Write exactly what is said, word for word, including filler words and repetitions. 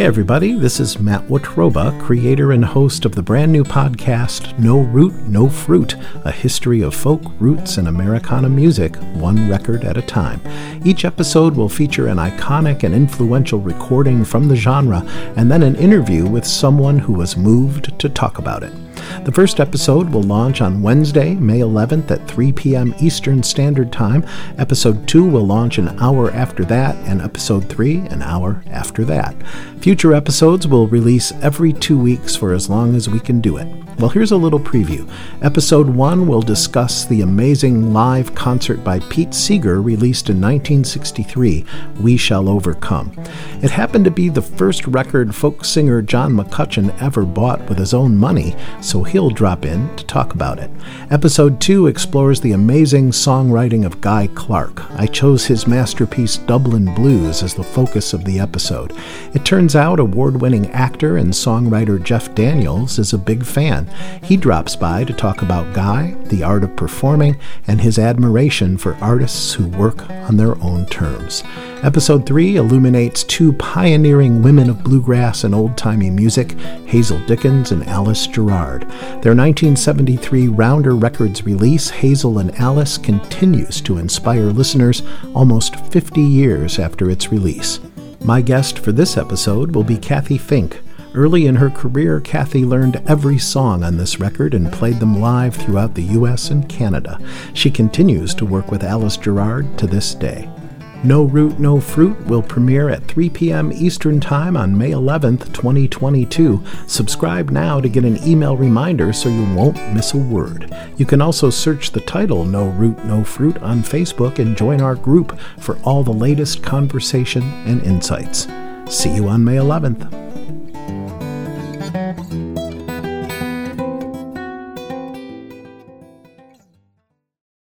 everybody, this is Matt Wotruba, creator and host of the brand new podcast, No Root, No Fruit, a history of folk, roots, and Americana music, one record at a time. Each episode will feature an iconic and influential recording from the genre, and then an interview with someone who was moved to talk about it. The first episode will launch on Wednesday, May eleventh at three p.m. Eastern Standard Time. Episode two will launch an hour after that, and Episode three an hour after that. Future episodes will release every two weeks for as long as we can do it. Well, here's a little preview. Episode one will discuss the amazing live concert by Pete Seeger released in nineteen sixty-three, We Shall Overcome. It happened to be the first record folk singer John McCutcheon ever bought with his own money, so he'll drop in to talk about it. Episode two explores the amazing songwriting of Guy Clark. I chose his masterpiece Dublin Blues as the focus of the episode. It turns out award-winning actor and songwriter Jeff Daniels is a big fan. He drops by to talk about Guy, the art of performing, and his admiration for artists who work on their own terms. Episode three illuminates two pioneering women of bluegrass and old-timey music, Hazel Dickens and Alice Gerrard. Their nineteen seventy-three Rounder Records release, Hazel and Alice, continues to inspire listeners almost fifty years after its release. My guest for this episode will be Kathy Fink. Early in her career, Kathy learned every song on this record and played them live throughout the U S and Canada. She continues to work with Alice Gerrard to this day. No Root, No Fruit will premiere at three p.m. Eastern Time on May eleventh, twenty twenty-two. Subscribe now to get an email reminder so you won't miss a word. You can also search the title No Root, No Fruit on Facebook and join our group for all the latest conversation and insights. See you on May eleventh.